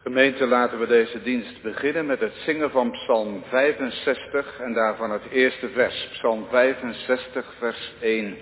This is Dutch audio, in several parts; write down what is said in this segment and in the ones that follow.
Gemeente, laten we deze dienst beginnen met het zingen van Psalm 65 en daarvan het eerste vers. Psalm 65, vers 1.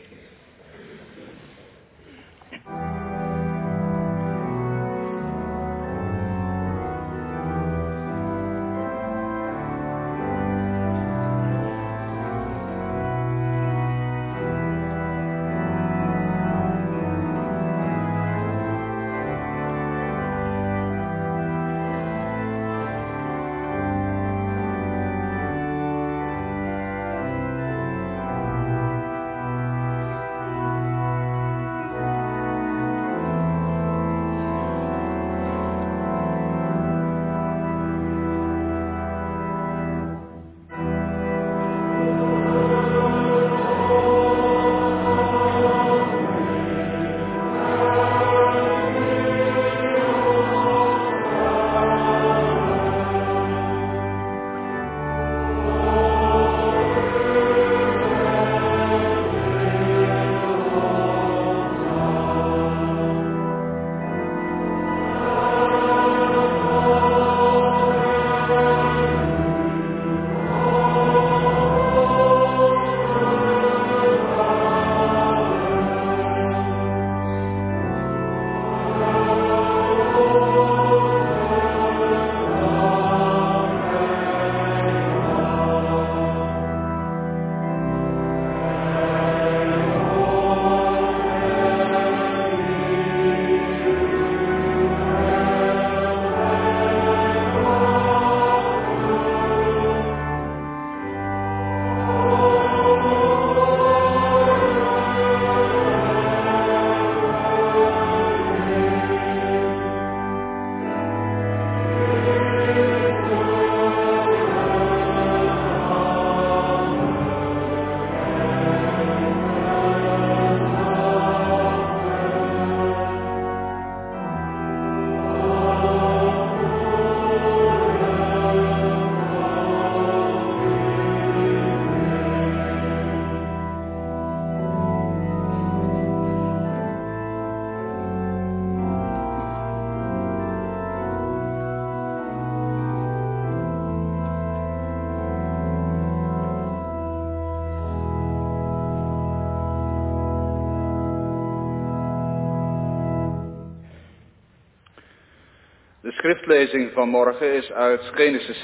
De schriftlezing van morgen is uit Genesis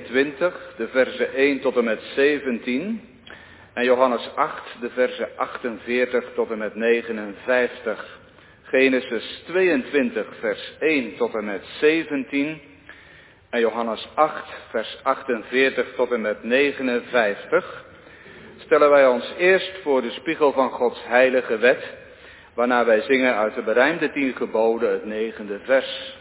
22, de verzen 1 tot en met 17, en Johannes 8, de verzen 48 tot en met 59. Genesis 22, vers 1 tot en met 17, en Johannes 8, vers 48 tot en met 59, stellen wij ons eerst voor de spiegel van Gods heilige wet, waarna wij zingen uit de berijmde 10 geboden het 9e vers.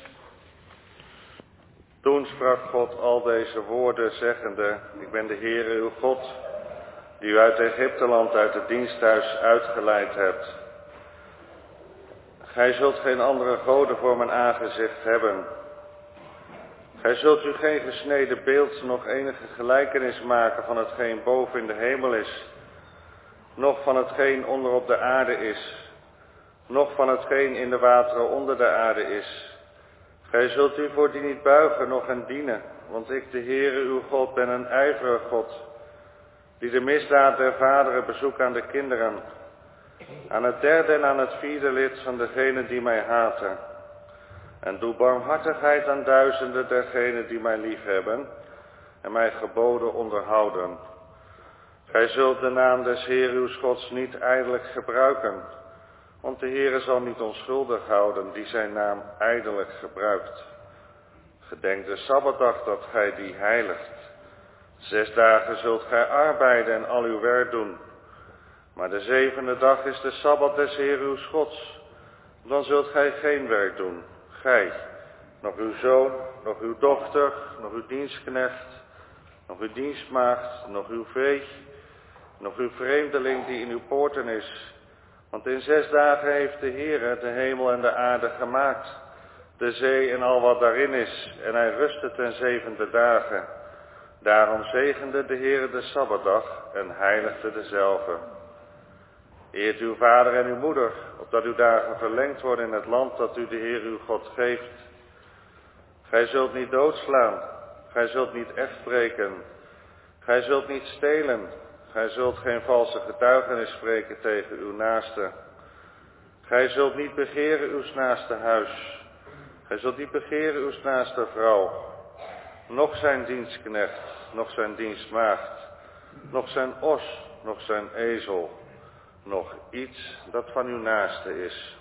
Toen sprak God al deze woorden, zeggende: Ik ben de Heere uw God, die u uit Egypteland, uit het diensthuis uitgeleid hebt. Gij zult geen andere goden voor mijn aangezicht hebben. Gij zult u geen gesneden beeld, nog enige gelijkenis maken van hetgeen boven in de hemel is, noch van hetgeen onder op de aarde is, noch van hetgeen in de wateren onder de aarde is. Gij zult u voor die niet buigen, noch hen dienen, want ik, de Heere uw God, ben een ijverig God, die de misdaad der vaderen bezoekt aan de kinderen, aan het 3e en aan het 4e lid van degenen die mij haten. En doe barmhartigheid aan duizenden dergenen die mij liefhebben en mijn geboden onderhouden. Gij zult de naam des Heeren uws Gods niet ijdelijk gebruiken, want de Heere zal niet onschuldig houden die zijn naam ijdelijk gebruikt. Gedenk de Sabbatdag dat gij die heiligt. 6 dagen zult gij arbeiden en al uw werk doen. Maar de 7e dag is de Sabbat des Heeren uws Gods. Dan zult gij geen werk doen, gij, nog uw zoon, nog uw dochter, nog uw dienstknecht, nog uw dienstmaagd, nog uw vee, nog uw vreemdeling die in uw poorten is. Want in 6 dagen heeft de Heere de hemel en de aarde gemaakt, de zee en al wat daarin is, en hij rustte ten 7e dagen. Daarom zegende de Heere de Sabbatdag en heiligde dezelve. Eert uw vader en uw moeder, opdat uw dagen verlengd worden in het land dat u de Heer uw God geeft. Gij zult niet doodslaan, gij zult niet echtbreken, gij zult niet stelen, gij zult geen valse getuigenis spreken tegen uw naaste. Gij zult niet begeren uw naaste huis, gij zult niet begeren uw naaste vrouw, noch zijn dienstknecht, noch zijn dienstmaagd, noch zijn os, noch zijn ezel, nog iets dat van uw naaste is.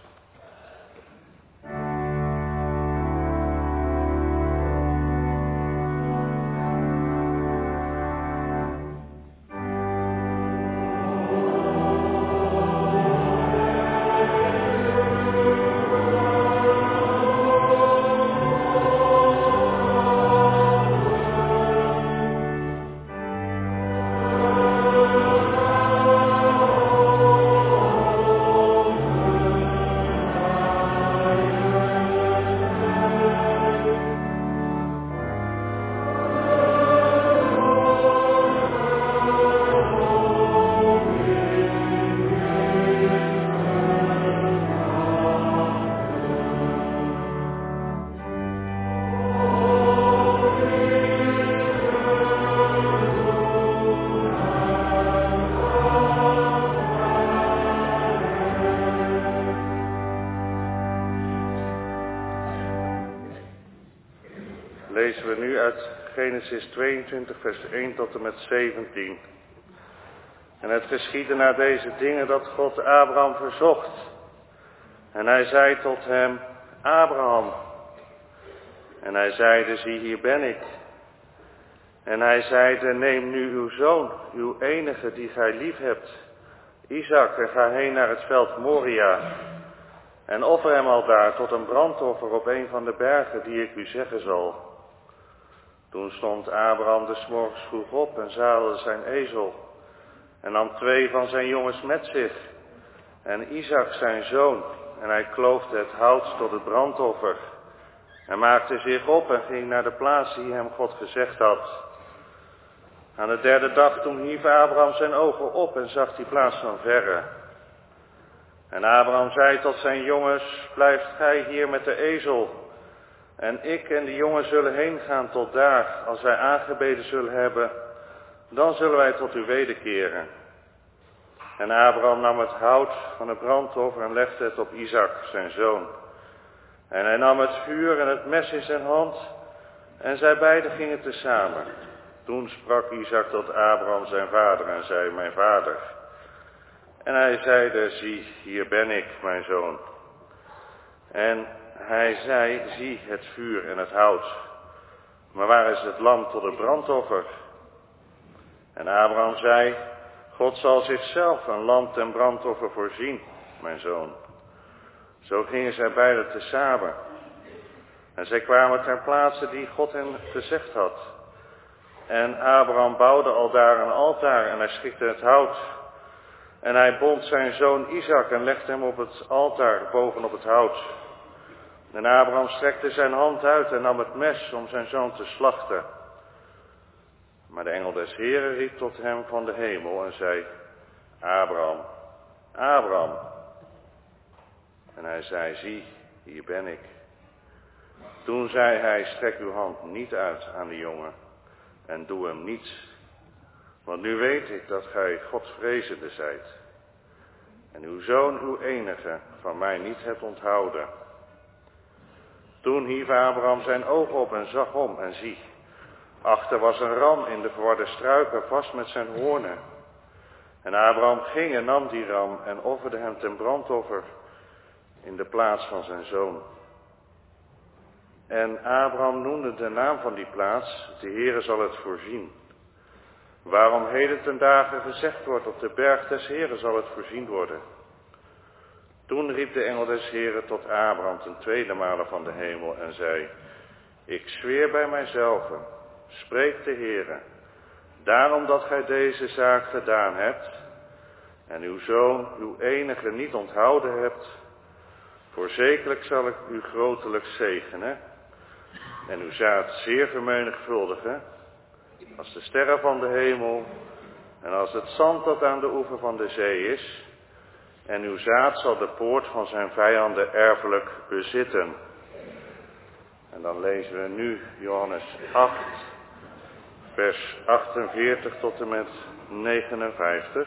Lezen we nu uit Genesis 22 vers 1 tot en met 17. En het geschiedde na deze dingen dat God Abraham verzocht. En hij zei tot hem, Abraham. En hij zeide, zie hier ben ik. En hij zeide, neem nu uw zoon, uw enige die gij lief hebt, Isaac, en ga heen naar het veld Moria. En offer hem aldaar tot een brandoffer op een van de bergen die ik u zeggen zal. Toen stond Abraham des morgens vroeg op en zadelde zijn ezel. En nam 2 van zijn jongens met zich. En Isaac zijn zoon. En hij kloofde het hout tot het brandoffer. En maakte zich op en ging naar de plaats die hem God gezegd had. Aan de 3e dag toen hief Abraham zijn ogen op en zag die plaats van verre. En Abraham zei tot zijn jongens, blijft gij hier met de ezel. En ik en de jongen zullen heen gaan tot daar. Als wij aangebeden zullen hebben, dan zullen wij tot u wederkeren. En Abraham nam het hout van het brandoffer en legde het op Isaac, zijn zoon. En hij nam het vuur en het mes in zijn hand. En zij beiden gingen tezamen. Toen sprak Isaac tot Abraham zijn vader en zei, mijn vader. En hij zeide, zie, hier ben ik, mijn zoon. En hij zei, zie het vuur en het hout. Maar waar is het lam tot het brandoffer? En Abraham zei, God zal zichzelf een lam ten brandoffer voorzien, mijn zoon. Zo gingen zij beiden tezamen. En zij kwamen ter plaatse die God hen gezegd had. En Abraham bouwde aldaar een altaar en hij schikte het hout. En hij bond zijn zoon Isaac en legde hem op het altaar bovenop het hout. En Abraham strekte zijn hand uit en nam het mes om zijn zoon te slachten. Maar de engel des Heren riep tot hem van de hemel en zei, Abraham, Abraham. En hij zei, zie, hier ben ik. Toen zei hij, strek uw hand niet uit aan de jongen en doe hem niets. Want nu weet ik dat gij Godvrezende zijt. En uw zoon, uw enige, van mij niet hebt onthouden. Toen hief Abraham zijn oog op en zag om en zie. Achter was een ram in de verwarde struiken vast met zijn hoornen. En Abraham ging en nam die ram en offerde hem ten brandoffer in de plaats van zijn zoon. En Abraham noemde de naam van die plaats, de Heere zal het voorzien. Waarom heden ten dagen gezegd wordt, op de berg des Heeren zal het voorzien worden. Toen riep de engel des Heeren tot Abraham ten 2e male van de hemel en zei, ik zweer bij mijzelf, spreekt de Heere, daarom dat gij deze zaak gedaan hebt en uw zoon, uw enige, niet onthouden hebt, voorzekerlijk zal ik u grotelijk zegenen en uw zaad zeer vermenigvuldigen, als de sterren van de hemel en als het zand dat aan de oever van de zee is. En uw zaad zal de poort van zijn vijanden erfelijk bezitten. En En dan lezen we nu Johannes 8, vers 48 tot en met 59.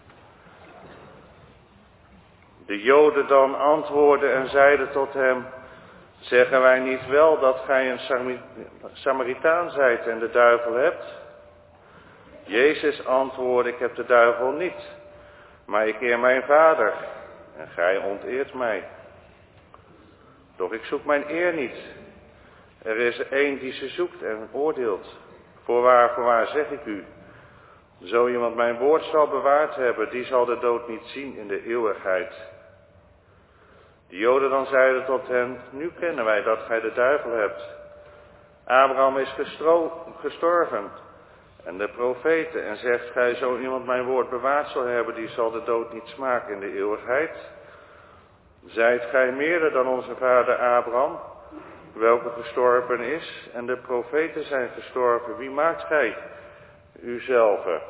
De Joden dan antwoordden en zeiden tot hem: zeggen wij niet wel dat gij een Samaritaan zijt en de duivel hebt? Jezus antwoordde: ik heb de duivel niet, maar ik eer mijn Vader en gij onteert mij. Doch ik zoek mijn eer niet. Er is één die ze zoekt en oordeelt. Voorwaar zeg ik u, zo iemand mijn woord zal bewaard hebben, die zal de dood niet zien in de eeuwigheid. De Joden dan zeiden tot hen: nu kennen wij dat gij de duivel hebt. Abraham is gestorven en de profeten, en zegt gij, zo iemand mijn woord bewaard zal hebben, die zal de dood niet smaken in de eeuwigheid. Zijt gij meerder dan onze vader Abraham, welke gestorven is, en de profeten zijn gestorven? Wie maakt gij uzelve?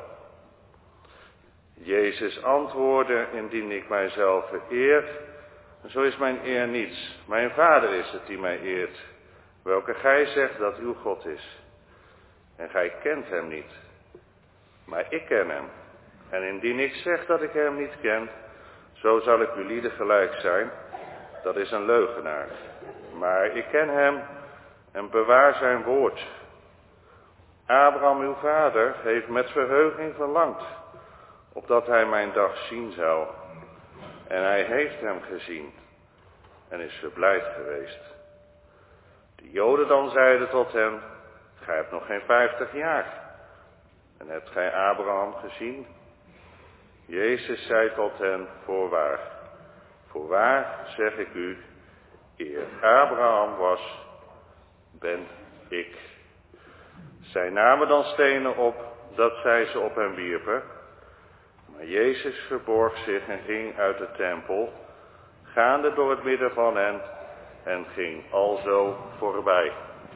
Jezus antwoordde: indien ik mijzelf eer, zo is mijn eer niets. Mijn Vader is het die mij eert, welke gij zegt dat uw God is. En gij kent hem niet, maar ik ken hem. En indien ik zeg dat ik hem niet ken, zo zal ik u lieden gelijk zijn. Dat is een leugenaar. Maar ik ken hem en bewaar zijn woord. Abraham, uw vader, heeft met verheuging verlangd, opdat hij mijn dag zien zou. En hij heeft hem gezien en is verblijd geweest. De Joden dan zeiden tot hem: gij hebt nog geen 50 jaar en hebt gij Abraham gezien? Jezus zei tot hen: voorwaar zeg ik u, eer Abraham was, ben ik. Zij namen dan stenen op, dat zij ze op hem wierpen. Maar Jezus verborg zich en ging uit de tempel, gaande door het midden van hen, en ging alzo voorbij.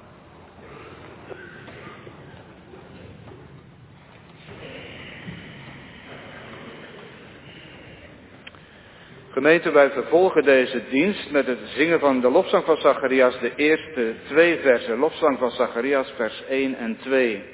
Gemeente, wij vervolgen deze dienst met het zingen van de lofzang van Zacharias, de eerste 2 versen. Lofzang van Zacharias, vers 1 en 2.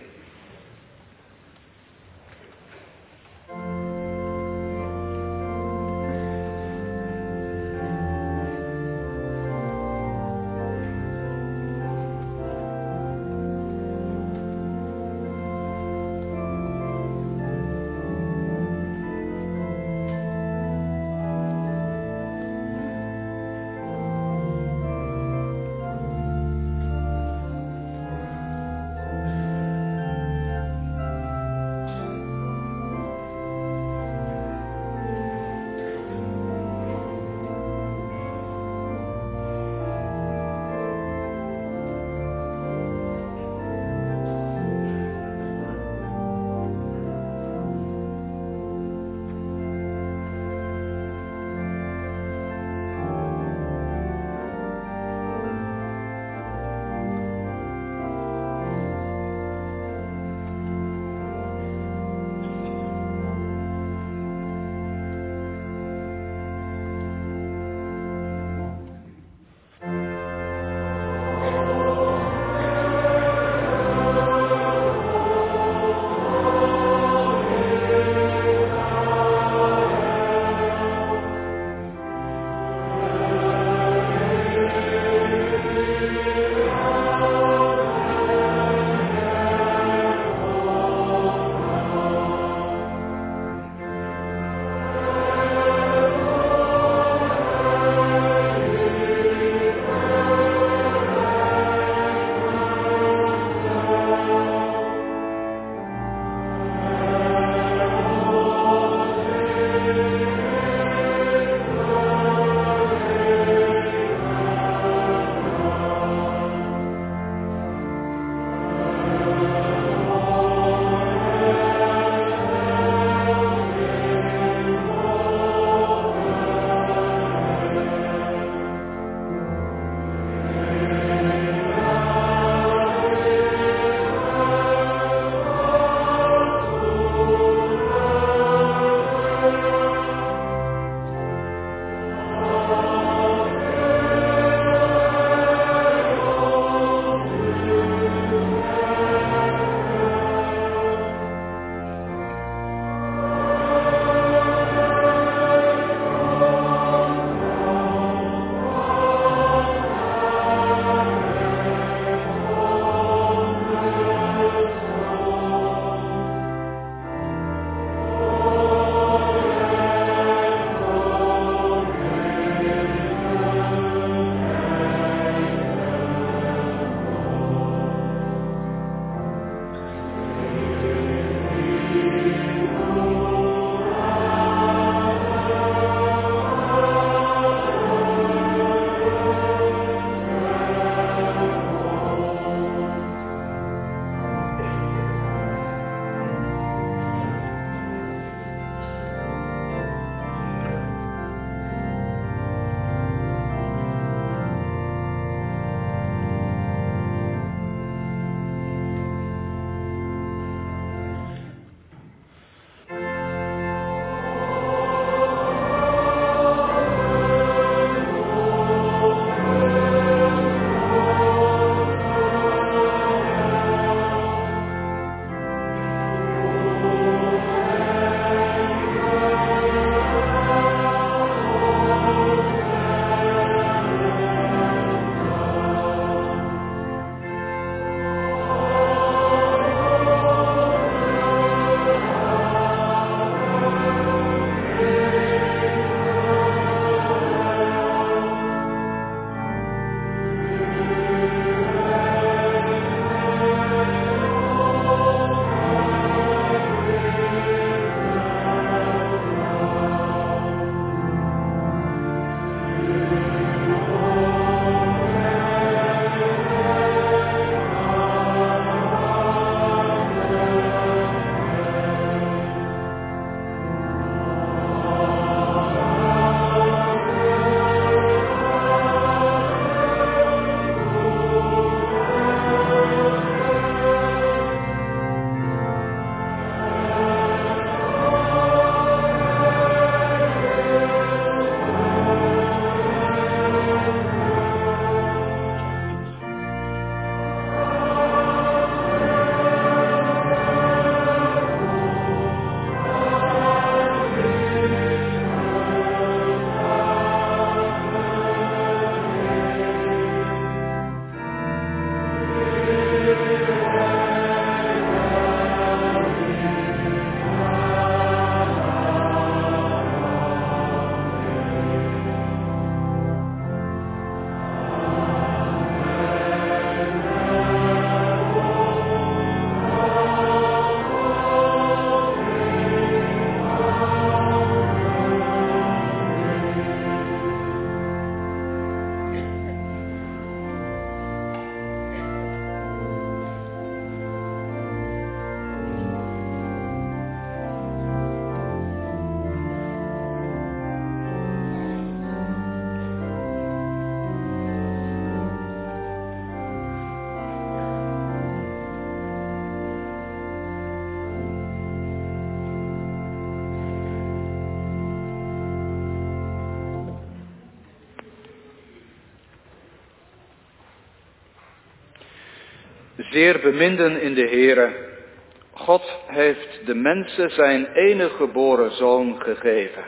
Zeer beminden in de Heere, God heeft de mensen zijn enige geboren zoon gegeven.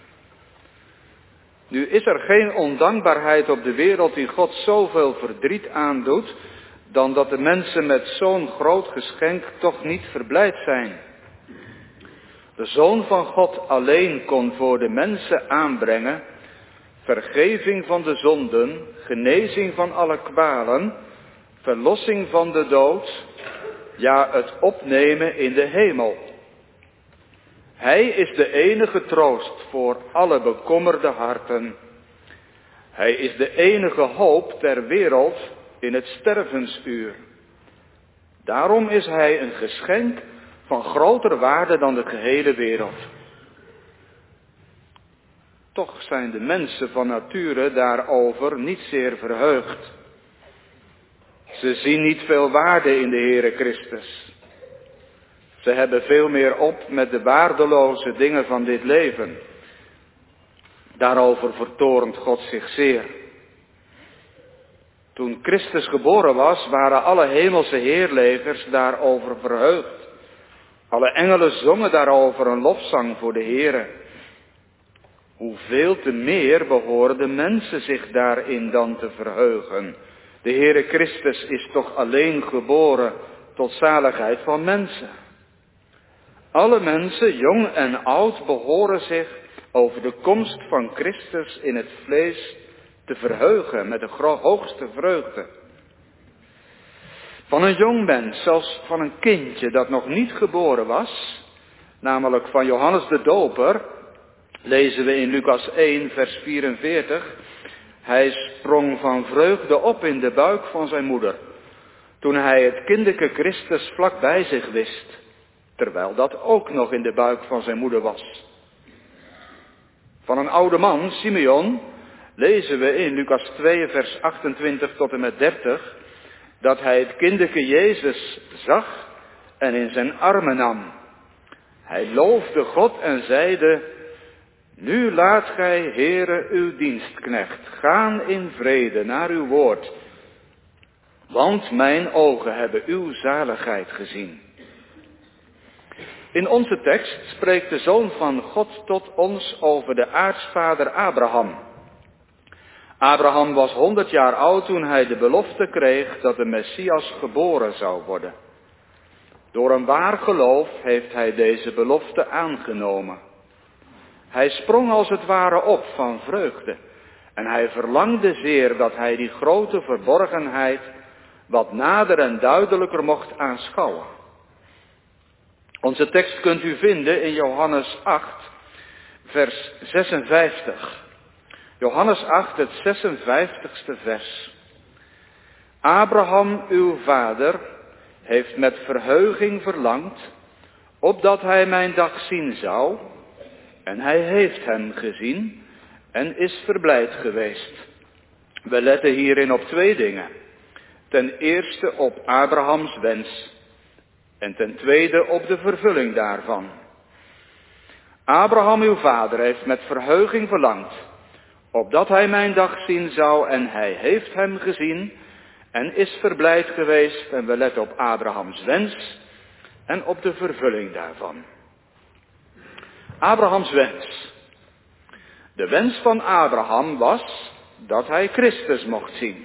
Nu is er geen ondankbaarheid op de wereld die God zoveel verdriet aandoet, dan dat de mensen met zo'n groot geschenk toch niet verblijd zijn. De Zoon van God alleen kon voor de mensen aanbrengen vergeving van de zonden, genezing van alle kwalen, verlossing van de dood, ja, het opnemen in de hemel. Hij is de enige troost voor alle bekommerde harten. Hij is de enige hoop ter wereld in het stervensuur. Daarom is hij een geschenk van groter waarde dan de gehele wereld. Toch zijn de mensen van nature daarover niet zeer verheugd. Ze zien niet veel waarde in de Heere Christus. Ze hebben veel meer op met de waardeloze dingen van dit leven. Daarover vertoornt God zich zeer. Toen Christus geboren was, waren alle hemelse heerlegers daarover verheugd. Alle engelen zongen daarover een lofzang voor de Heere. Hoeveel te meer behoren de mensen zich daarin dan te verheugen. De Heere Christus is toch alleen geboren tot zaligheid van mensen. Alle mensen, jong en oud, behoren zich over de komst van Christus in het vlees te verheugen met de hoogste vreugde. Van een jong mens, zelfs van een kindje dat nog niet geboren was, namelijk van Johannes de Doper, lezen we in Lucas 1 vers 44. Hij sprong van vreugde op in de buik van zijn moeder, toen hij het kindeke Christus vlak bij zich wist, terwijl dat ook nog in de buik van zijn moeder was. Van een oude man, Simeon, lezen we in Lucas 2 vers 28 tot en met 30, dat hij het kindeke Jezus zag en in zijn armen nam. Hij loofde God en zeide: Nu laat gij, Heere, uw dienstknecht gaan in vrede naar uw woord, want mijn ogen hebben uw zaligheid gezien. In onze tekst spreekt de Zoon van God tot ons over de aartsvader Abraham. Abraham was 100 jaar oud toen hij de belofte kreeg dat de Messias geboren zou worden. Door een waar geloof heeft hij deze belofte aangenomen. Hij sprong als het ware op van vreugde en hij verlangde zeer dat hij die grote verborgenheid wat nader en duidelijker mocht aanschouwen. Onze tekst kunt u vinden in Johannes 8, vers 56. Johannes 8, het 56ste vers. Abraham, uw vader, heeft met verheuging verlangd, opdat hij mijn dag zien zou, en hij heeft hem gezien en is verblijd geweest. We letten hierin op 2 dingen. Ten eerste op Abrahams wens en ten tweede op de vervulling daarvan. Abraham, uw vader, heeft met verheuging verlangd, opdat hij mijn dag zien zou, en hij heeft hem gezien en is verblijd geweest. En we letten op Abrahams wens en op de vervulling daarvan. Abrahams wens. De wens van Abraham was dat hij Christus mocht zien.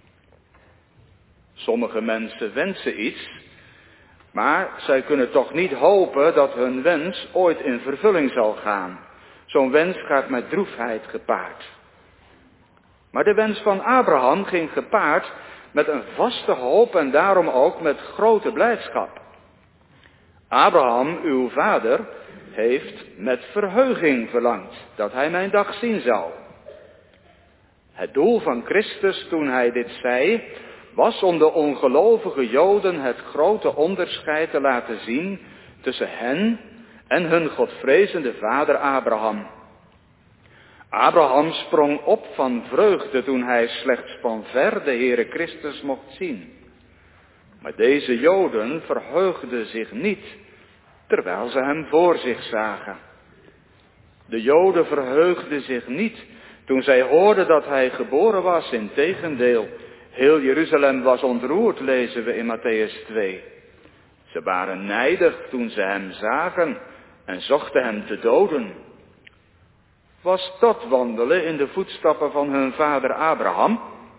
Sommige mensen wensen iets, maar zij kunnen toch niet hopen dat hun wens ooit in vervulling zal gaan. Zo'n wens gaat met droefheid gepaard. Maar de wens van Abraham ging gepaard met een vaste hoop en daarom ook met grote blijdschap. Abraham, uw vader, heeft met verheuging verlangd dat hij mijn dag zien zou. Het doel van Christus toen hij dit zei, was om de ongelovige Joden het grote onderscheid te laten zien tussen hen en hun godvrezende vader Abraham. Abraham sprong op van vreugde toen hij slechts van ver de Heere Christus mocht zien. Maar deze Joden verheugden zich niet, terwijl ze hem voor zich zagen. De Joden verheugden zich niet toen zij hoorden dat hij geboren was, integendeel, Heel Jeruzalem was ontroerd, lezen we in Mattheüs 2. Ze waren nijdig toen ze hem zagen en zochten hem te doden. Was dat wandelen in de voetstappen van hun vader Abraham?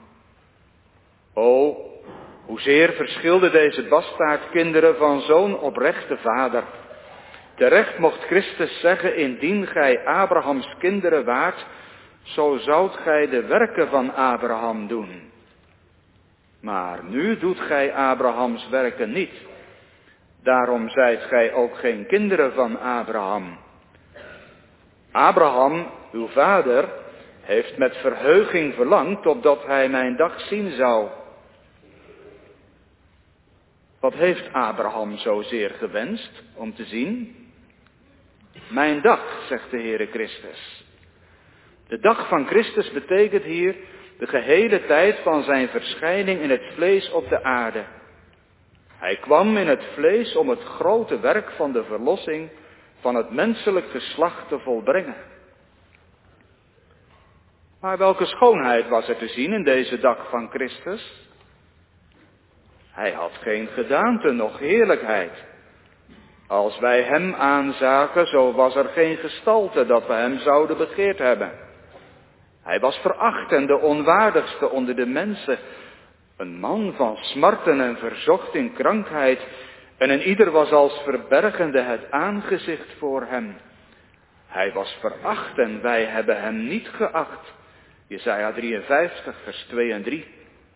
O, hoezeer verschilden deze bastaardkinderen van zo'n oprechte vader. Terecht mocht Christus zeggen, indien gij Abrahams kinderen waart, zo zoudt gij de werken van Abraham doen. Maar nu doet gij Abrahams werken niet. Daarom zijt gij ook geen kinderen van Abraham. Abraham, uw vader, heeft met verheuging verlangd opdat hij mijn dag zien zou. Wat heeft Abraham zozeer gewenst om te zien? Mijn dag, zegt de Heere Christus. De dag van Christus betekent hier de gehele tijd van zijn verschijning in het vlees op de aarde. Hij kwam in het vlees om het grote werk van de verlossing van het menselijk geslacht te volbrengen. Maar welke schoonheid was er te zien in deze dag van Christus? Hij had geen gedaante, noch heerlijkheid. Als wij hem aanzagen, zo was er geen gestalte dat we hem zouden begeerd hebben. Hij was veracht en de onwaardigste onder de mensen. Een man van smarten en verzocht in krankheid. En een ieder was als verbergende het aangezicht voor hem. Hij was veracht en wij hebben hem niet geacht. Jesaja 53, vers 2 en 3.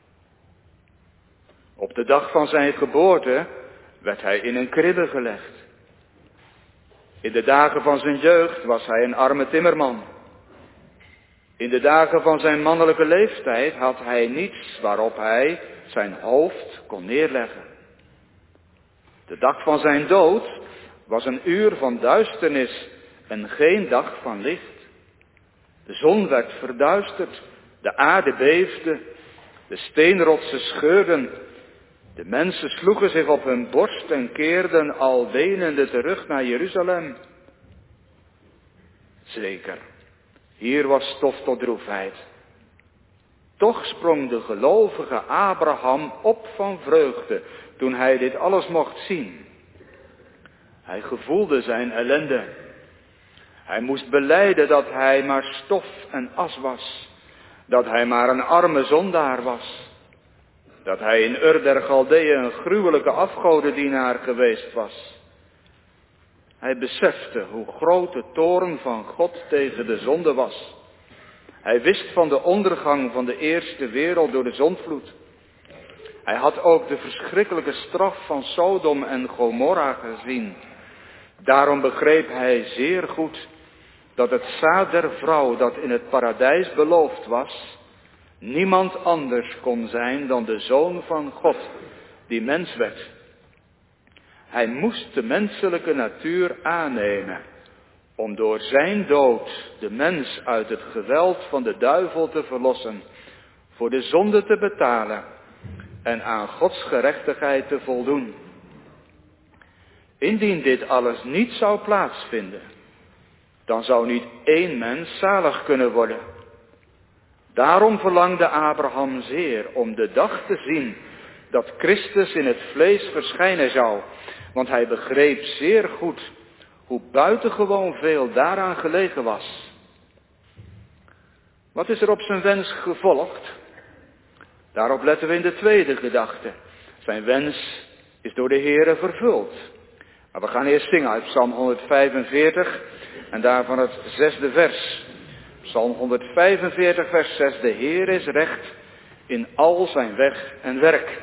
Op de dag van zijn geboorte werd hij in een kribbe gelegd. In de dagen van zijn jeugd was hij een arme timmerman. In de dagen van zijn mannelijke leeftijd had hij niets waarop hij zijn hoofd kon neerleggen. De dag van zijn dood was een uur van duisternis en geen dag van licht. De zon werd verduisterd, de aarde beefde, de steenrotsen scheurden. De mensen sloegen zich op hun borst en keerden al wenende terug naar Jeruzalem. Zeker, hier was stof tot droefheid. Toch sprong de gelovige Abraham op van vreugde toen hij dit alles mocht zien. Hij gevoelde zijn ellende. Hij moest belijden dat hij maar stof en as was. Dat hij maar een arme zondaar was. Dat hij in Ur der Galdeeën een gruwelijke afgodendienaar geweest was. Hij besefte hoe groot de toorn van God tegen de zonde was. Hij wist van de ondergang van de eerste wereld door de zondvloed. Hij had ook de verschrikkelijke straf van Sodom en Gomorra gezien. Daarom begreep hij zeer goed dat het zaad der vrouw dat in het paradijs beloofd was, niemand anders kon zijn dan de Zoon van God, die mens werd. Hij moest de menselijke natuur aannemen, om door zijn dood de mens uit het geweld van de duivel te verlossen, voor de zonde te betalen en aan Gods gerechtigheid te voldoen. Indien dit alles niet zou plaatsvinden, dan zou niet één mens zalig kunnen worden. Daarom verlangde Abraham zeer om de dag te zien dat Christus in het vlees verschijnen zou, want hij begreep zeer goed hoe buitengewoon veel daaraan gelegen was. Wat is er op zijn wens gevolgd? Daarop letten we in de tweede gedachte. Zijn wens is door de Heere vervuld. Maar we gaan eerst zingen uit Psalm 145 en daarvan het 6e vers. Psalm 145 vers 6. De Heer is recht in al zijn weg en werk.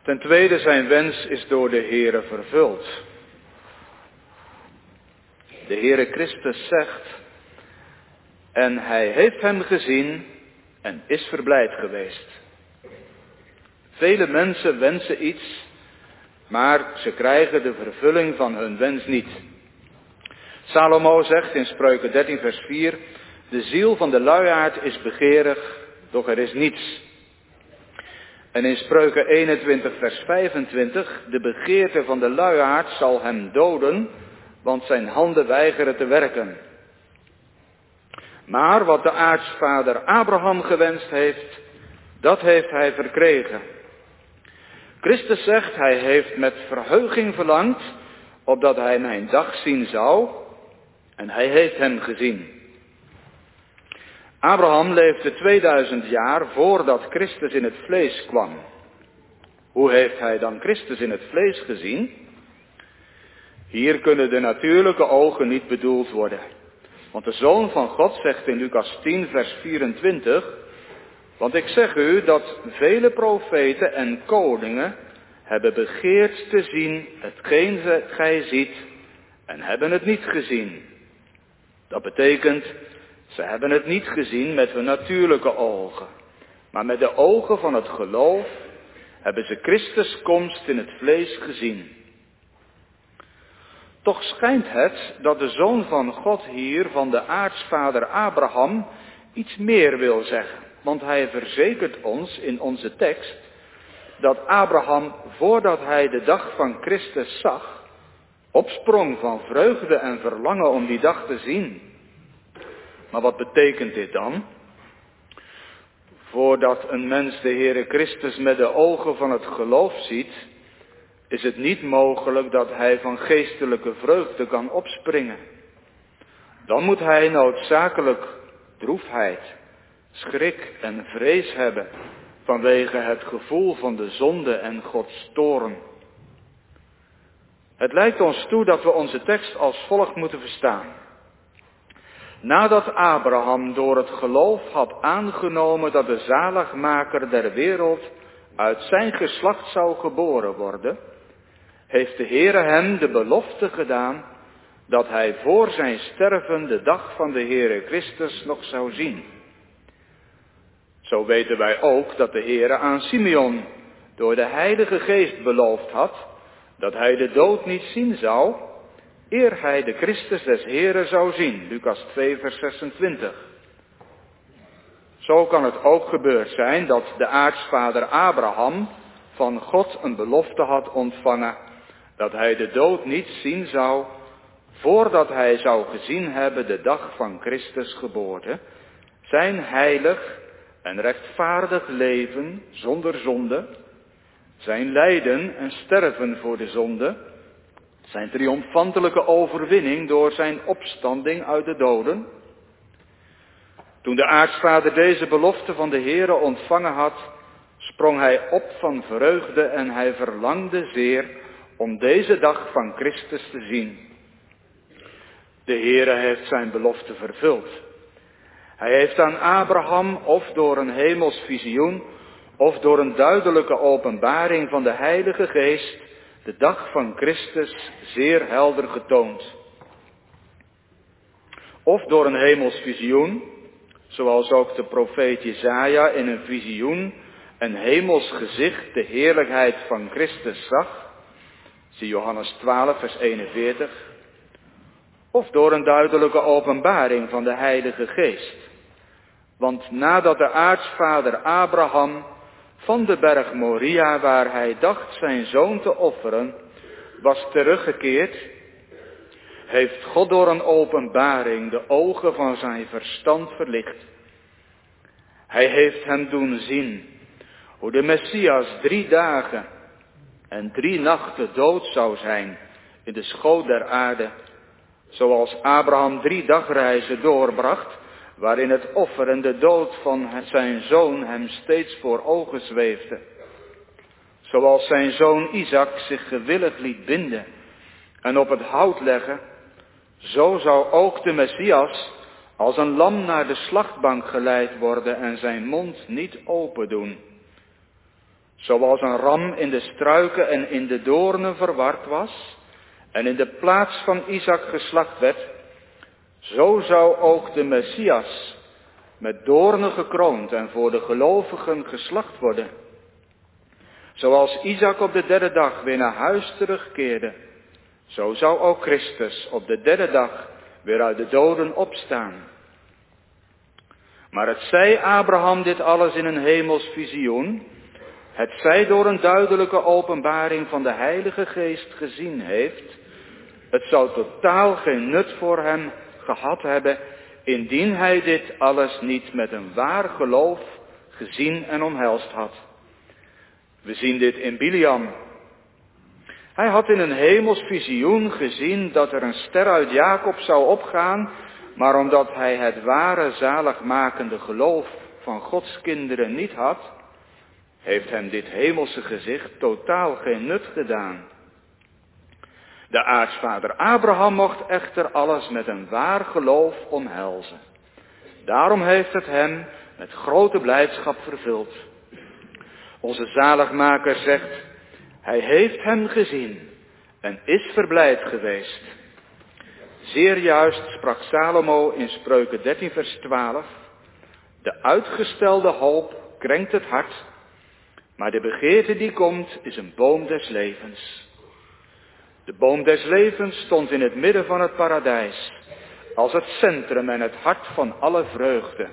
Ten tweede, zijn wens is door de Heere vervuld. De Heere Christus zegt, en hij heeft hem gezien en is verblijd geweest. Vele mensen wensen iets, maar ze krijgen de vervulling van hun wens niet. Salomo zegt in Spreuken 13 vers 4, de ziel van de luiaard is begeerig, doch er is niets. En in Spreuken 21 vers 25, de begeerte van de luiaard zal hem doden, want zijn handen weigeren te werken. Maar wat de aartsvader Abraham gewenst heeft, dat heeft hij verkregen. Christus zegt, hij heeft met verheuging verlangd, opdat hij mijn dag zien zou, en hij heeft hem gezien. Abraham leefde 2000 jaar voordat Christus in het vlees kwam. Hoe heeft hij dan Christus in het vlees gezien? Hier kunnen de natuurlijke ogen niet bedoeld worden. Want de Zoon van God zegt in Lucas 10 vers 24, want ik zeg u dat vele profeten en koningen hebben begeerd te zien hetgeen gij ziet en hebben het niet gezien. Dat betekent, ze hebben het niet gezien met hun natuurlijke ogen, maar met de ogen van het geloof hebben ze Christus komst in het vlees gezien. Toch schijnt het dat de Zoon van God hier van de aartsvader Abraham iets meer wil zeggen. Want hij verzekert ons in onze tekst dat Abraham, voordat hij de dag van Christus zag, opsprong van vreugde en verlangen om die dag te zien. Maar wat betekent dit dan? Voordat een mens de Heere Christus met de ogen van het geloof ziet, is het niet mogelijk dat hij van geestelijke vreugde kan opspringen. Dan moet hij noodzakelijk droefheid, schrik en vrees hebben vanwege het gevoel van de zonde en Gods toorn. Het lijkt ons toe dat we onze tekst als volgt moeten verstaan. Nadat Abraham door het geloof had aangenomen dat de zaligmaker der wereld uit zijn geslacht zou geboren worden, heeft de Heere hem de belofte gedaan dat hij voor zijn sterven de dag van de Heere Christus nog zou zien. Zo weten wij ook dat de Heere aan Simeon door de Heilige Geest beloofd had dat hij de dood niet zien zou, eer hij de Christus des Heeren zou zien. Lucas 2 vers 26. Zo kan het ook gebeurd zijn dat de aartsvader Abraham van God een belofte had ontvangen dat hij de dood niet zien zou, voordat hij zou gezien hebben de dag van Christus geboorte, zijn heilig en rechtvaardig leven zonder zonde, zijn lijden en sterven voor de zonde, zijn triomfantelijke overwinning door zijn opstanding uit de doden. Toen de aartsvader deze belofte van de Heere ontvangen had, sprong hij op van vreugde en hij verlangde zeer om deze dag van Christus te zien. De Heere heeft zijn belofte vervuld. Hij heeft aan Abraham of door een hemels visioen of door een duidelijke openbaring van de Heilige Geest de dag van Christus zeer helder getoond. Of door een hemels visioen, zoals ook de profeet Jesaja in een visioen een hemels gezicht de heerlijkheid van Christus zag. Zie Johannes 12 vers 41. Of door een duidelijke openbaring van de Heilige Geest. Want nadat de aartsvader Abraham van de berg Moria, waar hij dacht zijn zoon te offeren, was teruggekeerd, heeft God door een openbaring de ogen van zijn verstand verlicht. Hij heeft hem doen zien hoe de Messias 3 dagen en 3 nachten dood zou zijn in de schoot der aarde, zoals Abraham 3 dagreizen doorbracht, waarin het offer en de dood van zijn zoon hem steeds voor ogen zweefde. Zoals zijn zoon Isaac zich gewillig liet binden en op het hout leggen, zo zou ook de Messias als een lam naar de slachtbank geleid worden en zijn mond niet open doen. Zoals een ram in de struiken en in de doornen verward was en in de plaats van Isaac geslacht werd, zo zou ook de Messias met doornen gekroond en voor de gelovigen geslacht worden. Zoals Isaac op de derde dag weer naar huis terugkeerde, zo zou ook Christus op de derde dag weer uit de doden opstaan. Maar het zij Abraham dit alles in een hemels visioen, het zij door een duidelijke openbaring van de Heilige Geest gezien heeft, het zou totaal geen nut voor hem gehad hebben, indien hij dit alles niet met een waar geloof gezien en omhelst had. We zien dit in Biliam. Hij had in een hemels visioen gezien dat er een ster uit Jacob zou opgaan, maar omdat hij het ware zaligmakende geloof van Gods kinderen niet had, heeft hem dit hemelse gezicht totaal geen nut gedaan. De aartsvader Abraham mocht echter alles met een waar geloof omhelzen. Daarom heeft het hem met grote blijdschap vervuld. Onze zaligmaker zegt, hij heeft hem gezien en is verblijd geweest. Zeer juist sprak Salomo in Spreuken 13 vers 12, de uitgestelde hoop krenkt het hart, maar de begeerte die komt is een boom des levens. De boom des levens stond in het midden van het paradijs, als het centrum en het hart van alle vreugde.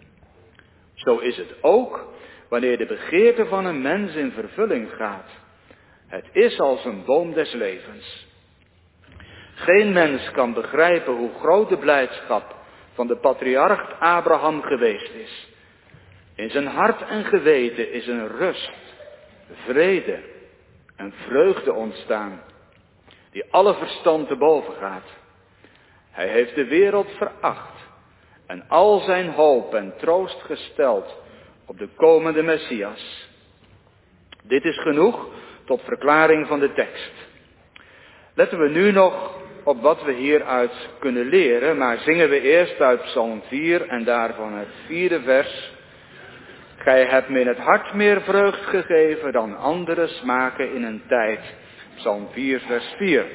Zo is het ook wanneer de begeerte van een mens in vervulling gaat. Het is als een boom des levens. Geen mens kan begrijpen hoe groot de blijdschap van de patriarch Abraham geweest is. In zijn hart en geweten is een rust, vrede en vreugde ontstaan, die alle verstand te boven gaat. Hij heeft de wereld veracht en al zijn hoop en troost gesteld op de komende Messias. Dit is genoeg tot verklaring van de tekst. Letten we nu nog op wat we hieruit kunnen leren, maar zingen we eerst uit Psalm 4 en daarvan het 4e vers. Gij hebt me in het hart meer vreugd gegeven dan andere smaken in een tijd. Psalm 4 vers 4.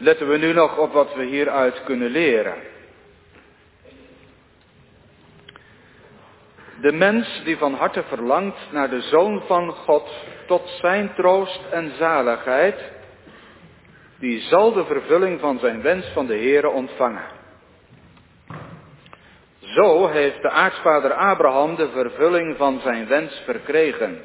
Letten we nu nog op wat we hieruit kunnen leren. De mens die van harte verlangt naar de Zoon van God tot zijn troost en zaligheid, die zal de vervulling van zijn wens van de Heere ontvangen. Zo heeft de aartsvader Abraham de vervulling van zijn wens verkregen.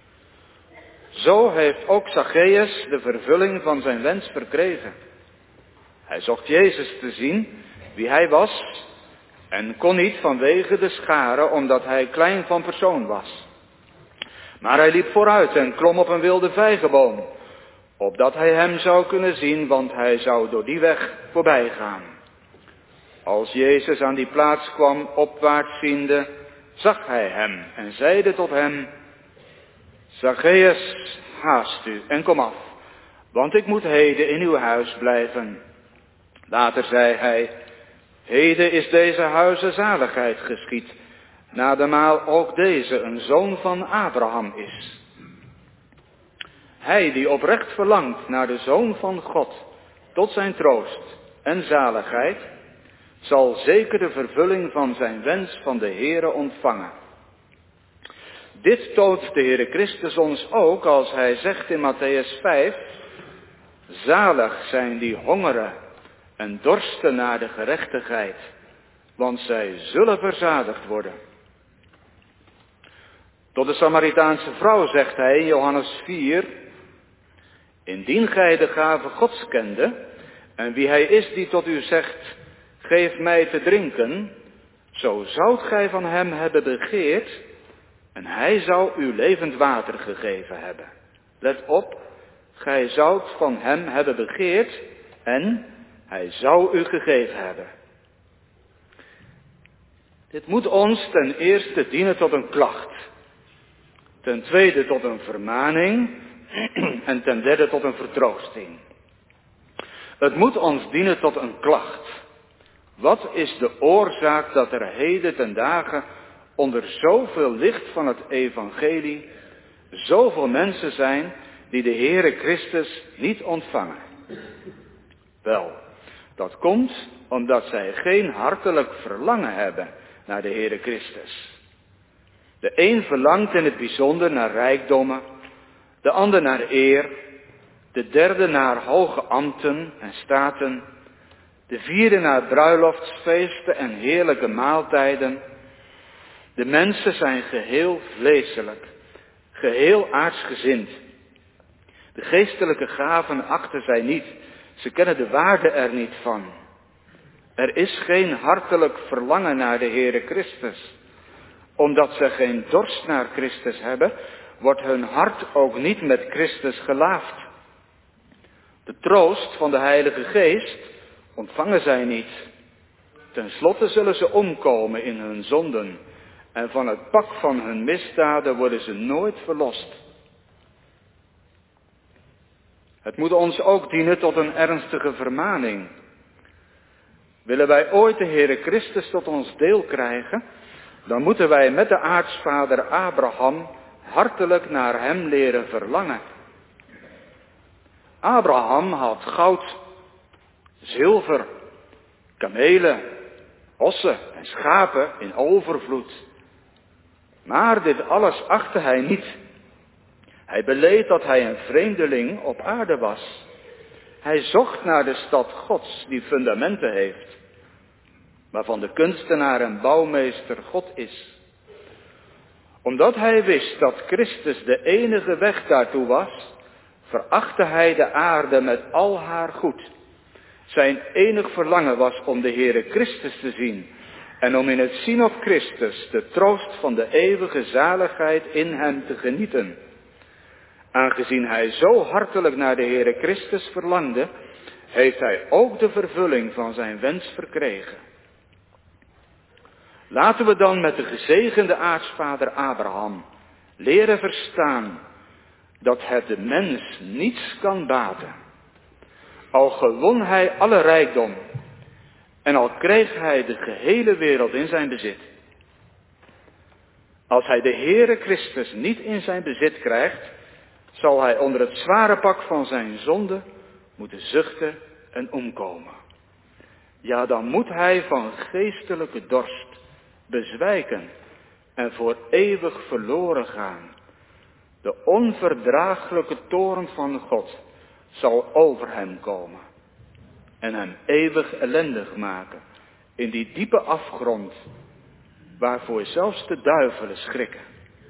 Zo heeft ook Zacchaeus de vervulling van zijn wens verkregen. Hij zocht Jezus te zien, wie hij was, en kon niet vanwege de schare, omdat hij klein van persoon was. Maar hij liep vooruit en klom op een wilde vijgenboom, opdat hij hem zou kunnen zien, want hij zou door die weg voorbij gaan. Als Jezus aan die plaats kwam, opwaarts ziende, zag hij hem en zeide tot hem: Zacchaeus, haast u en kom af, want ik moet heden in uw huis blijven. Later zei hij: heden is deze huize zaligheid geschied, nademaal ook deze een zoon van Abraham is. Hij die oprecht verlangt naar de Zoon van God, tot zijn troost en zaligheid, zal zeker de vervulling van zijn wens van de Heere ontvangen. Dit toont de Heere Christus ons ook als hij zegt in Mattheüs 5, zalig zijn die hongeren en dorsten naar de gerechtigheid, want zij zullen verzadigd worden. Tot de Samaritaanse vrouw zegt hij in Johannes 4, indien gij de gave Gods kende, en wie hij is die tot u zegt, geef mij te drinken, zo zoudt gij van hem hebben begeerd, en hij zou u levend water gegeven hebben. Let op, gij zoudt van hem hebben begeerd, en hij zou u gegeven hebben. Dit moet ons ten eerste dienen tot een klacht, ten tweede tot een vermaning en ten derde tot een vertroosting. Het moet ons dienen tot een klacht. Wat is de oorzaak dat er heden ten dagen onder zoveel licht van het evangelie zoveel mensen zijn die de Heere Christus niet ontvangen? Wel, dat komt omdat zij geen hartelijk verlangen hebben naar de Heere Christus. De een verlangt in het bijzonder naar rijkdommen, de ander naar eer, de derde naar hoge ambten en staten, de vierde naar bruiloftsfeesten en heerlijke maaltijden. De mensen zijn geheel vleeselijk, geheel aardsgezind. De geestelijke gaven achten zij niet, ze kennen de waarde er niet van. Er is geen hartelijk verlangen naar de Heere Christus. Omdat ze geen dorst naar Christus hebben, wordt hun hart ook niet met Christus gelaafd. De troost van de Heilige Geest ontvangen zij niet. Ten slotte zullen ze omkomen in hun zonden en van het pak van hun misdaden worden ze nooit verlost. Het moet ons ook dienen tot een ernstige vermaning. Willen wij ooit de Heere Christus tot ons deel krijgen, dan moeten wij met de aartsvader Abraham hartelijk naar hem leren verlangen. Abraham had goud, zilver, kamelen, ossen en schapen in overvloed. Maar dit alles achtte hij niet. Hij beleed dat hij een vreemdeling op aarde was. Hij zocht naar de stad Gods die fundamenten heeft, waarvan de kunstenaar en bouwmeester God is. Omdat hij wist dat Christus de enige weg daartoe was, verachtte hij de aarde met al haar goed. Zijn enig verlangen was om de Heere Christus te zien en om in het zien op Christus de troost van de eeuwige zaligheid in hem te genieten. Aangezien hij zo hartelijk naar de Heere Christus verlangde, heeft hij ook de vervulling van zijn wens verkregen. Laten we dan met de gezegende aartsvader Abraham leren verstaan dat het de mens niets kan baten. Al gewon hij alle rijkdom en al kreeg hij de gehele wereld in zijn bezit. Als hij de Heere Christus niet in zijn bezit krijgt, zal hij onder het zware pak van zijn zonde moeten zuchten en omkomen. Ja, dan moet hij van geestelijke dorst bezwijken en voor eeuwig verloren gaan. De onverdraaglijke toorn van God zal over hem komen en hem eeuwig ellendig maken in die diepe afgrond waarvoor zelfs de duivelen schrikken.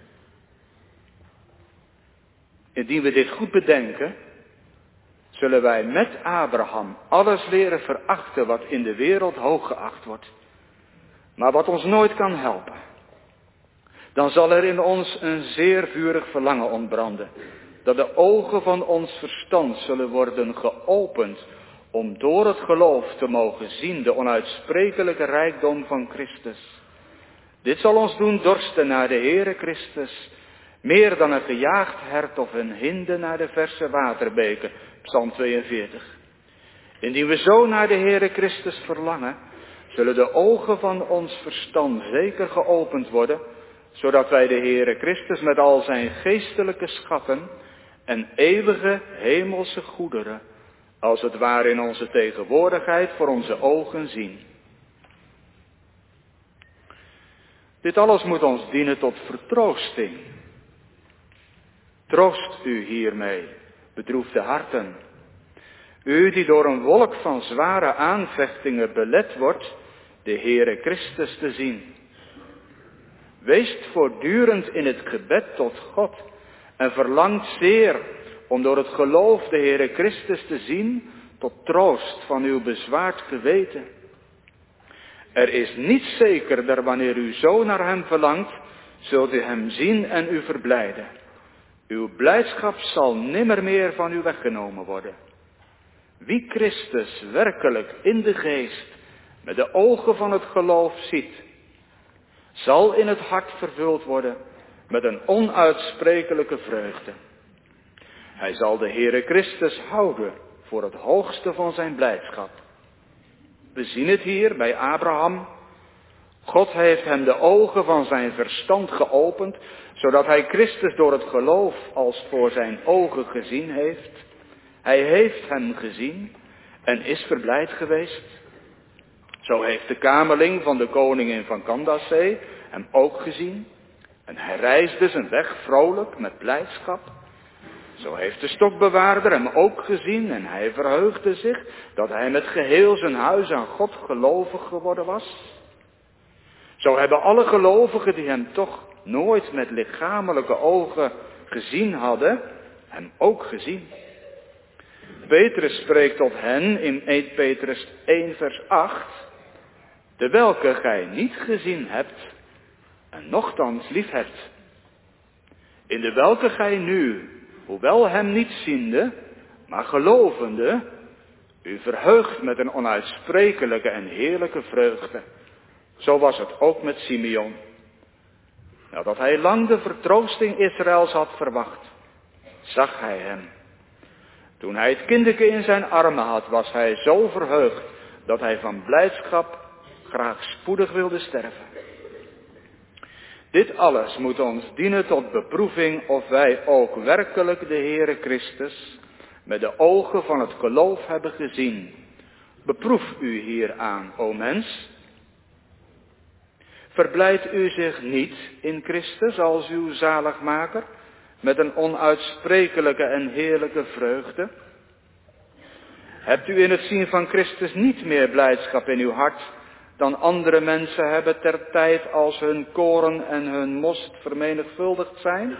Indien we dit goed bedenken, zullen wij met Abraham alles leren verachten wat in de wereld hooggeacht wordt, maar wat ons nooit kan helpen. Dan zal er in ons een zeer vurig verlangen ontbranden, dat de ogen van ons verstand zullen worden geopend, om door het geloof te mogen zien de onuitsprekelijke rijkdom van Christus. Dit zal ons doen dorsten naar de Heere Christus, meer dan een gejaagd hert of een hinde naar de verse waterbeken. Psalm 42. Indien we zo naar de Heere Christus verlangen, zullen de ogen van ons verstand zeker geopend worden, zodat wij de Heere Christus met al zijn geestelijke schatten en eeuwige hemelse goederen, als het ware in onze tegenwoordigheid, voor onze ogen zien. Dit alles moet ons dienen tot vertroosting. Troost u hiermee, bedroefde harten. U die door een wolk van zware aanvechtingen belet wordt, de Heere Christus te zien. Weest voortdurend in het gebed tot God en verlangt zeer om door het geloof de Heere Christus te zien tot troost van uw bezwaard geweten. Er is niets zekerder wanneer u zo naar hem verlangt, zult u hem zien en u verblijden. Uw blijdschap zal nimmer meer van u weggenomen worden. Wie Christus werkelijk in de geest met de ogen van het geloof ziet, zal in het hart vervuld worden met een onuitsprekelijke vreugde. Hij zal de Heere Christus houden voor het hoogste van zijn blijdschap. We zien het hier bij Abraham. God heeft hem de ogen van zijn verstand geopend, zodat hij Christus door het geloof als voor zijn ogen gezien heeft. Hij heeft hem gezien en is verblijd geweest. Zo heeft de kamerling van de koningin van Candace hem ook gezien. En hij reisde zijn weg vrolijk met blijdschap. Zo heeft de stokbewaarder hem ook gezien en hij verheugde zich dat hij met geheel zijn huis aan God gelovig geworden was. Zo hebben alle gelovigen die hem toch nooit met lichamelijke ogen gezien hadden, hem ook gezien. Petrus spreekt tot hen in 1 Petrus 1 vers 8, de welke gij niet gezien hebt en nochtans lief hebt. In de welke gij nu, hoewel hem niet ziende, maar gelovende, u verheugt met een onuitsprekelijke en heerlijke vreugde. Zo was het ook met Simeon. Nadat hij lang de vertroosting Israëls had verwacht, zag hij hem. Toen hij het kindeke in zijn armen had, was hij zo verheugd dat hij van blijdschap graag spoedig wilde sterven. Dit alles moet ons dienen tot beproeving of wij ook werkelijk de Heere Christus met de ogen van het geloof hebben gezien. Beproef u hieraan, o mens. Verblijdt u zich niet in Christus als uw zaligmaker met een onuitsprekelijke en heerlijke vreugde? Hebt u in het zien van Christus niet meer blijdschap in uw hart dan andere mensen hebben ter tijd als hun koren en hun most vermenigvuldigd zijn?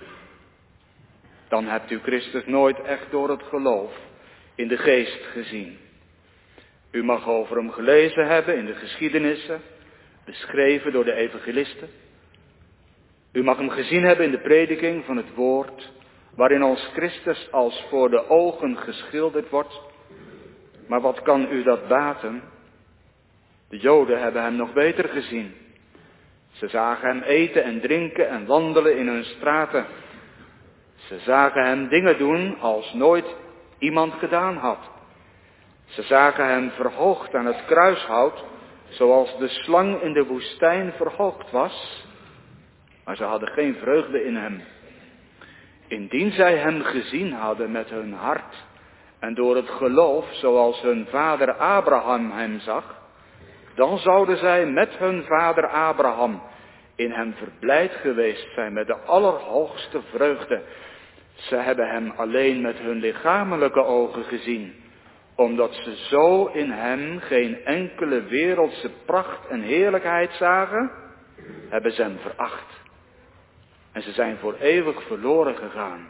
Dan hebt u Christus nooit echt door het geloof in de geest gezien. U mag over hem gelezen hebben in de geschiedenissen, beschreven door de evangelisten. U mag hem gezien hebben in de prediking van het woord, waarin ons Christus als voor de ogen geschilderd wordt. Maar wat kan u dat baten? De Joden hebben hem nog beter gezien. Ze zagen hem eten en drinken en wandelen in hun straten. Ze zagen hem dingen doen als nooit iemand gedaan had. Ze zagen hem verhoogd aan het kruishout, zoals de slang in de woestijn verhoogd was. Maar ze hadden geen vreugde in hem. Indien zij hem gezien hadden met hun hart en door het geloof zoals hun vader Abraham hem zag, dan zouden zij met hun vader Abraham in hem verblijd geweest zijn met de allerhoogste vreugde. Ze hebben hem alleen met hun lichamelijke ogen gezien, omdat ze zo in hem geen enkele wereldse pracht en heerlijkheid zagen, hebben ze hem veracht. En ze zijn voor eeuwig verloren gegaan.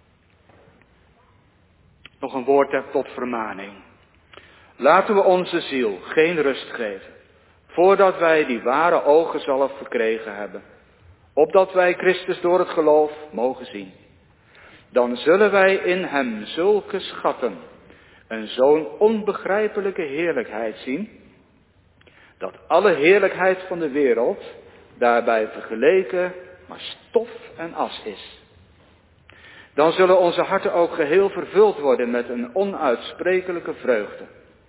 Nog een woord tot vermaning. Laten we onze ziel geen rust geven, voordat wij die ware ogenzalf verkregen hebben, opdat wij Christus door het geloof mogen zien. Dan zullen wij in hem zulke schatten en zo'n onbegrijpelijke heerlijkheid zien, dat alle heerlijkheid van de wereld daarbij vergeleken maar stof en as is. Dan zullen onze harten ook geheel vervuld worden met een onuitsprekelijke vreugde.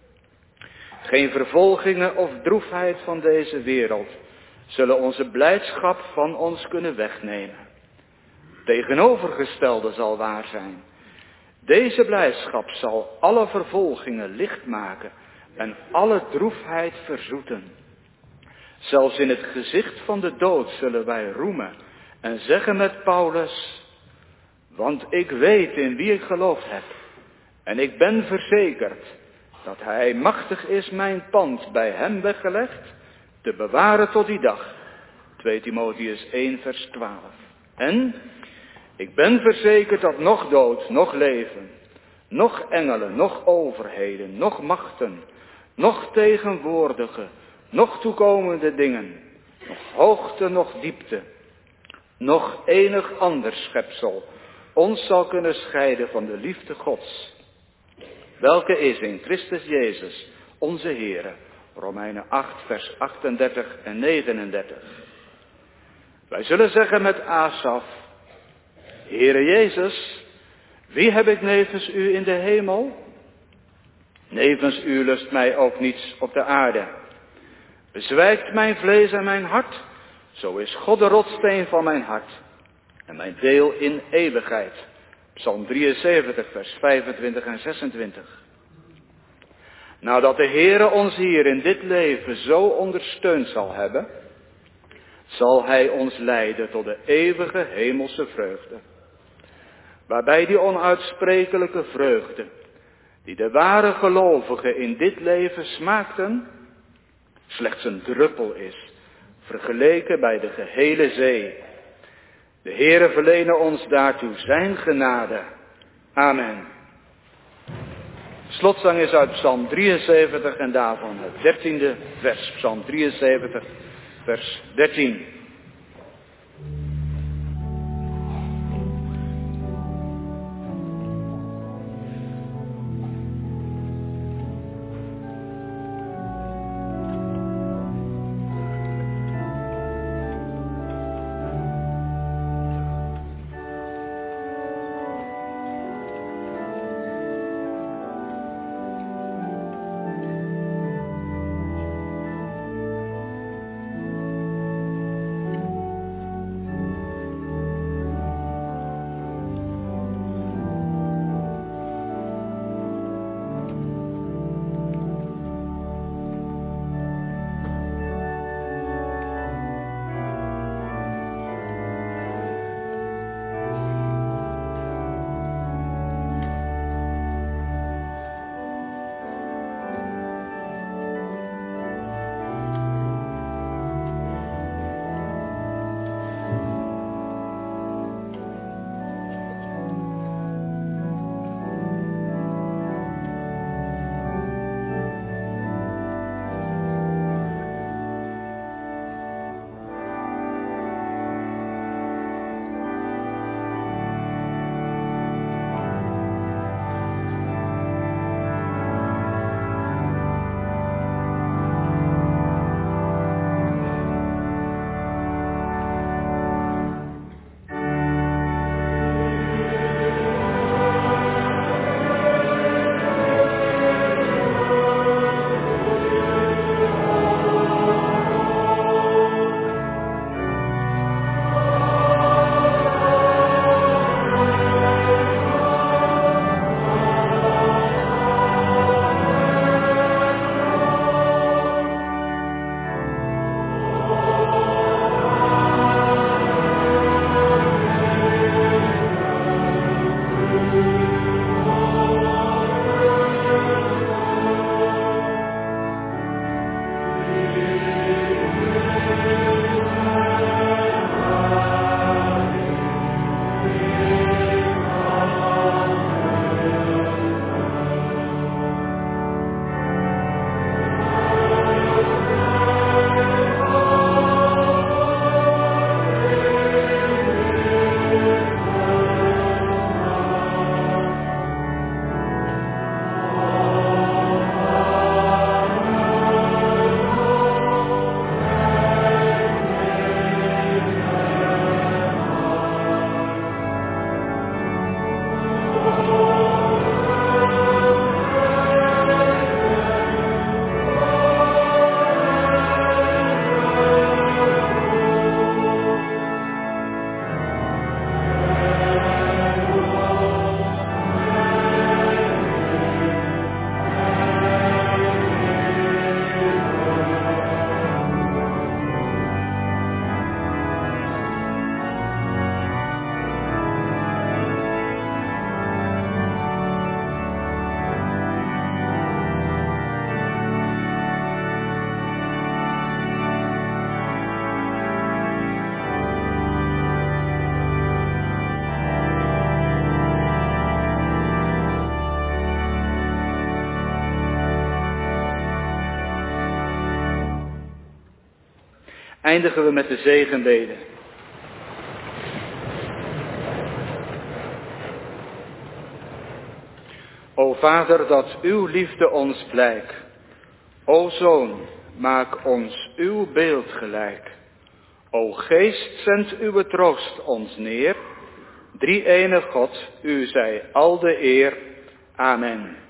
Geen vervolgingen of droefheid van deze wereld zullen onze blijdschap van ons kunnen wegnemen. Tegenovergestelde zal waar zijn. Deze blijdschap zal alle vervolgingen licht maken en alle droefheid verzoeten. Zelfs in het gezicht van de dood zullen wij roemen en zeggen met Paulus: want ik weet in wie ik geloofd heb en ik ben verzekerd dat hij machtig is mijn pand bij hem weggelegd te bewaren tot die dag. 2 Timotheüs 1 vers 12. En ik ben verzekerd dat nog dood, nog leven, nog engelen, nog overheden, nog machten, nog tegenwoordige, nog toekomende dingen, nog hoogte, nog diepte, nog enig ander schepsel ons zal kunnen scheiden van de liefde Gods, welke is in Christus Jezus, onze Heere. Romeinen 8 vers 38 en 39. Wij zullen zeggen met Asaf: Heere Jezus, wie heb ik nevens u in de hemel? Nevens u lust mij ook niets op de aarde. Bezwijkt mijn vlees en mijn hart, zo is God de rotsteen van mijn hart en mijn deel in eeuwigheid. Psalm 73 vers 25 en 26. Nadat de Heere ons hier in dit leven zo ondersteund zal hebben, zal hij ons leiden tot de eeuwige hemelse vreugde. Waarbij die onuitsprekelijke vreugde, die de ware gelovigen in dit leven smaakten, slechts een druppel is, vergeleken bij de gehele zee. De Heere verlene ons daartoe zijn genade. Amen. Slotzang is uit Psalm 73 en daarvan het 13e vers. Psalm 73, vers 13. eindigen we met de zegenbede. O Vader, dat uw liefde ons blijkt. O Zoon, maak ons uw beeld gelijk. O Geest, zend uw troost ons neer. Drie-ene God, u zij al de eer. Amen.